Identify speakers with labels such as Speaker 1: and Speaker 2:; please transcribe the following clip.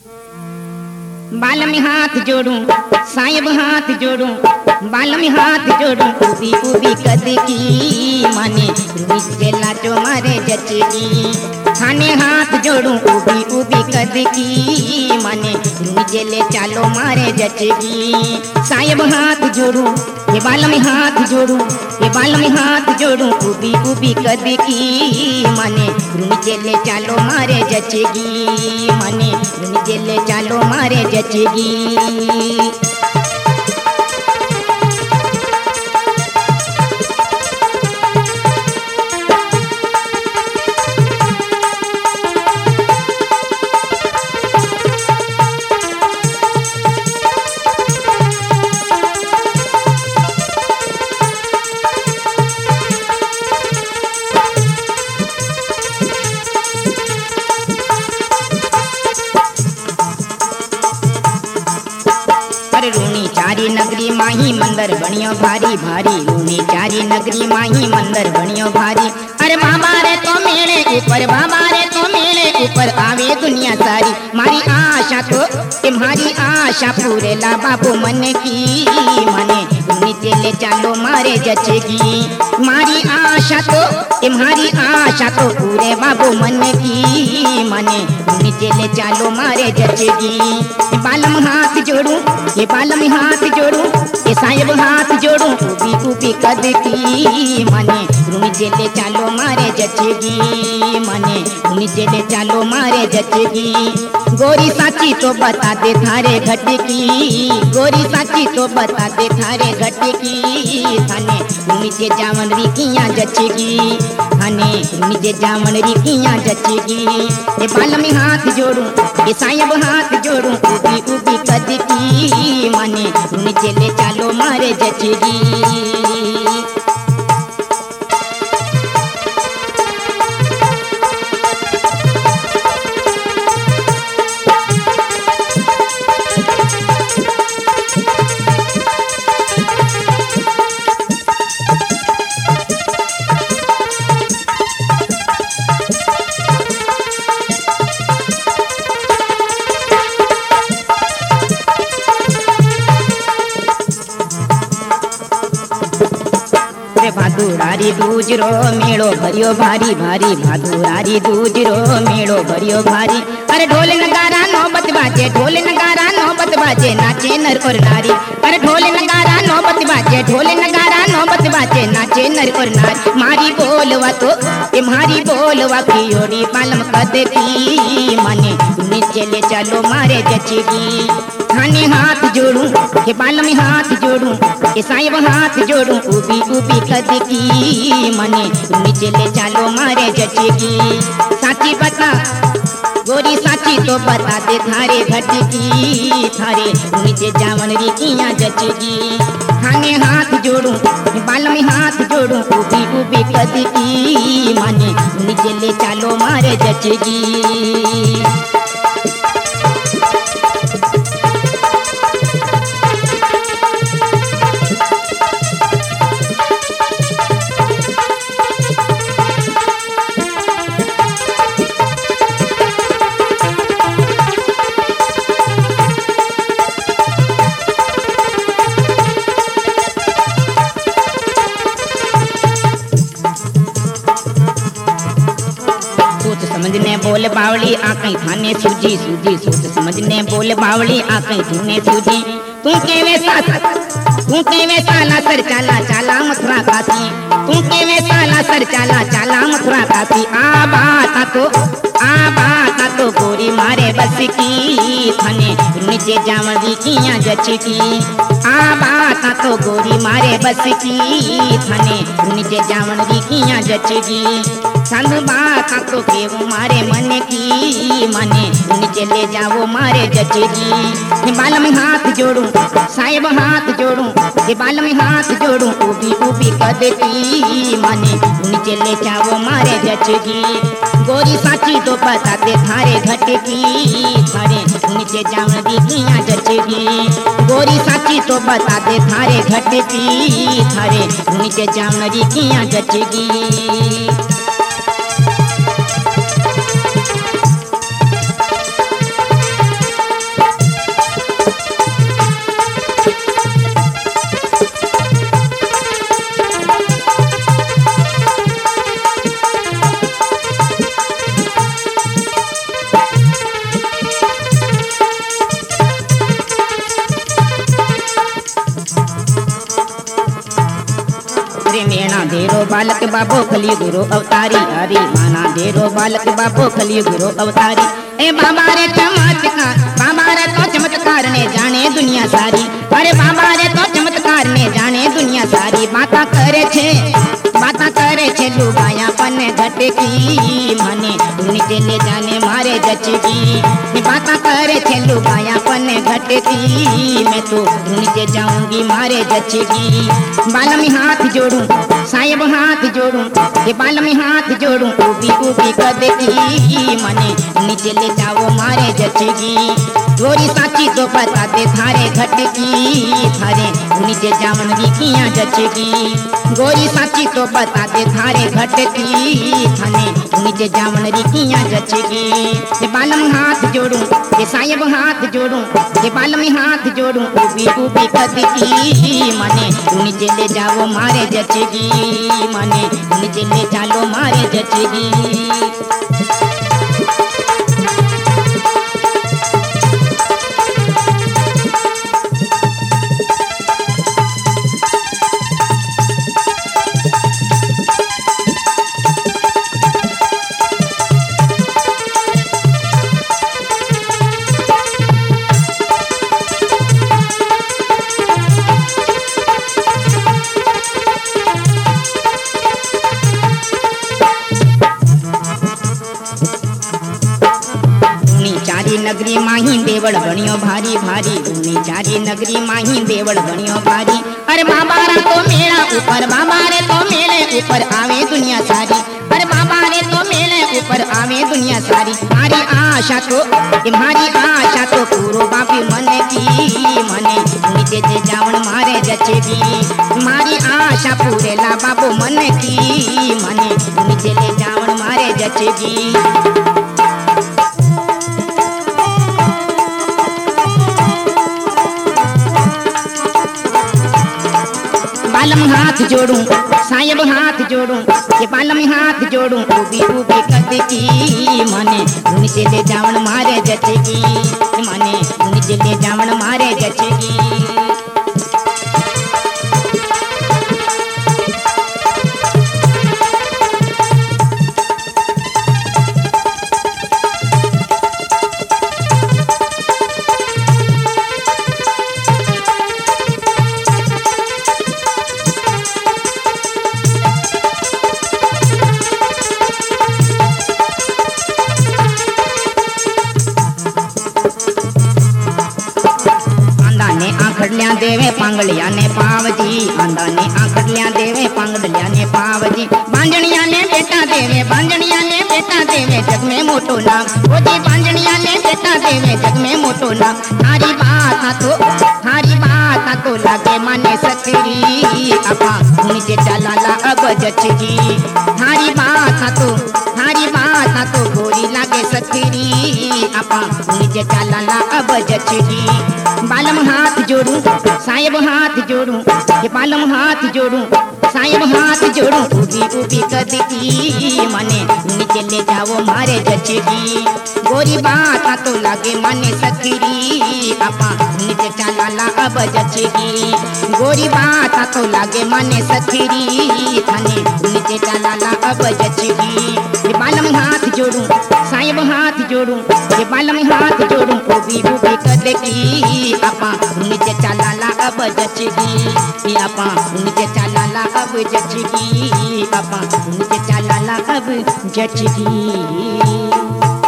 Speaker 1: बाल में हाथ जोड़ूं साहिब हाथ जोड़ूं, बाल में हाथ जोड़ूं उबी उबी कद की माने रुई लाचो मारे जचेगी। थाने हाथ जोड़ूं उबी उबी कद की माने रुई ले चालो मारे जचेगी। साहिब हाथ जोड़ूं ये बाल में हाथ जोड़ूं, ये बाल में हाथ जोड़ूं उबी उबी कद की माने रुई ले चालो मारे जचेगी, माने रुई ले चालो मारे जचेगी। रूनी चारी नगरी माही मंदिर बनियो भारी भारी, रूनी चारी नगरी माही मंदिर बनियो भारी। अरे बाबा रे तो मेरे ऊपर, बाबा रे तो मेरे ऊपर आवे दुनिया सारी। मारी आशा तो तुम्हारी आशा पूरे ला बाबू मन की माने नीचे ले चालो मारे जचेगी। मारी आशा तो तुम्हारी आशा तो पूरे बाबू मन की माने नीचे ले चालो मारे जचेगी। बालम हाथ जोड़ूं ये बाल में हाथ जोड़ूं, ये साहिब हाथ जोड़ूं उबी उबी कद की माने रुई ले चालो मारे जचेगी, माने रुई ले चालो मारे जचेगी। गोरी साची तो बता दे थारे घट की, गोरी साची तो बता दे थारे घट की। थाने रुई जावन रिकियां जचेगी, थाने रुई जावन रिकियां जचेगी। ये बाल में हाथ जोड़ूं ये साहिब हाथ जोड़ूं उबी उबी कद की माने नीचे ले चालो मारे जचेगी। भादुरारी दूजरो मेड़ो भरियो भारी भारी, भादुरारी दूजरो मेड़ो भरियो भारी। अरे ढोल नगारा नौबत बाजे, ढोल नगारा नौबत बाजे नाचे नर और नारी। अरे ढोल नगारा नौबत बाजे, ढोल नगारा नौबत बाजे नाचे नर और नारी। मारी बोलवा तो तुम्हारी बोलवा की ओरी पालम कद की माने नीचे ले चलो मारे जचेगी। थाने हाथ जोड़ूं ये बाल में हाथ जोड़ूं, ये साहिब हाथ जोड़ूं उबी उबी कद की माने नीचे ले चालो मारे जचेगी। साची बता गोरी साची तो बता दे थारे घट की, थारे नीचे जावन रिकियां जचेगी। थाने हाथ जोड़ूं बाल में हाथ जोड़ूं उबी उबी कद की माने नीचे ले चालो मारे जचेगी। समझने बोल बावली आकई थाने सूजी सूजी, सोच समझने बोल बावली आकई थाने सूजी। तू के वैसा ला सर चाला चाला मथुरा काशी, तू के वैसा ला सर चाला चाला मथुरा काशी। आ बात तो गोरी मारे बस की थाने नीचे जावन रिकियां जचेगी। आ बात तो गोरी मारे बस की थाने नीचे जावन रिकियां जचेगी। संग बात तो केव मारे मन की माने नीचे ले जाओ मारे जचेगी। बाल में हाथ जोड़ूं साहिब हाथ जोड़ूं, ये बाल में हाथ जोड़ूं उबी उबी कद की माने नीचे ले जाओ मारे जचेगी। गोरी साची तो बता दे थारे घट की, थारे नीचे जावन रिकियां जचेगी। गोरी साची तो बता दे थारे घट की, थारे नीचे जावन रिकियां जचेगी। बालक बाबो कलियुग रो अवतारी, अरे माना देरो बालक बाबो कलियुग रो अवतारी। ए बाबा रे चमत्कार, बाबा रे तो चमत्कार ने जाने दुनिया सारी, अरे बाबा रे तो चमत्कार ने जाने दुनिया सारी। बाता करे छे लुगाया पन घटकी, मने नीचे ले जाने मारे जचगी। बाता करे छे लुगाया पन घटकी, मैं तो नीचे जाऊंगी मारे जचगी। बाल में हाथ जोड़ूं साहेब हाथ जोड़ूं, ये बाल में हाथ जोड़ूं ऊबी ऊबी कदकी, मने नीचे ले जाओ मारे जचगी। गोरी साची तो बता दे थारे घटकी, थारे नीचे जावन की किया जचगी। गोरी साची तो बता दे थारे घटकी, थाने नीचे जावन री किया जचगी। ये बाल में हाथ जोड़ूं, ये साहेब हाथ जोड़ूं, ये बाल में हाथ जोड़ूं ऊबी ऊबी कदकी, मने नीचे ले जाओ मारे जचगी, मने नीचे ले चालो मारे जचगी। नगरी माही देवड़ बनियो भारी भारी, ऊनी चारी नगरी माही देवड़ बनियो भारी। अरे बाबा रे तो मेरा ऊपर, बाबा रे तो मेरे ऊपर आवे दुनिया सारी, अरे बाबा रे तो मेरे ऊपर आवे दुनिया सारी। तुम्हारी आशा तो पूरो बापी मन की, मने नीचे जे जावन मारे जचेगी। तुम्हारी आशा पूरे ला बाबू मन की, मने नीचे ले जावन मारे जचेगी। बालम हाथ जोड़ूं साहेब हाथ जोड़ूं, ये बालम हाथ जोड़ूं ऊबी ऊबी कदकी, मने नीचे ले जावन मारे जचेगी, मने नीचे ले जावन मारे जचेगी। आखड़लिया देवे पांगड़िया ने पावजी, आंदा ने आखड़लिया देवे पांगड़िया ने पावजी। बांजणिया ने बेटा देवे, बांजणिया ने बेटा देवे जग में मोटो नाम, ओ जी बांजणिया ने बेटा देवे जग में मोटो नाम। थारी बात तो लागे माने सकरी, अपा नीचे चलाला अब जचगी। थारी बात तो गोरी लागे सकरी, अपा नीचे चलाला अब जचगी। बालम हाथ जोड़ूं साहेब हाथ जोड़ूं, ये बालम हाथ जोड़ूं साहेब हाथ जोड़ूं ऊबी ऊबी कदकी, मने नीचे ले जाओ मारे जचगी। गोरी बात तो लागे माने सकरी, अपा नीचे चलाला अब जचगी। गोरी बात तो लागे माने सकरी, थाने नीचे चलाला अब जचगी। ये बालम हाथ जोड़ूं साहेब हाथ जोड़ूं, ये बालम हाथ जोड़ूं ऊबी ऊबी कदकी, अपा नीचे चलाला अब जचगी, अपा नीचे चलाला अब जचगी, अपा नीचे चलाला अब जचगी।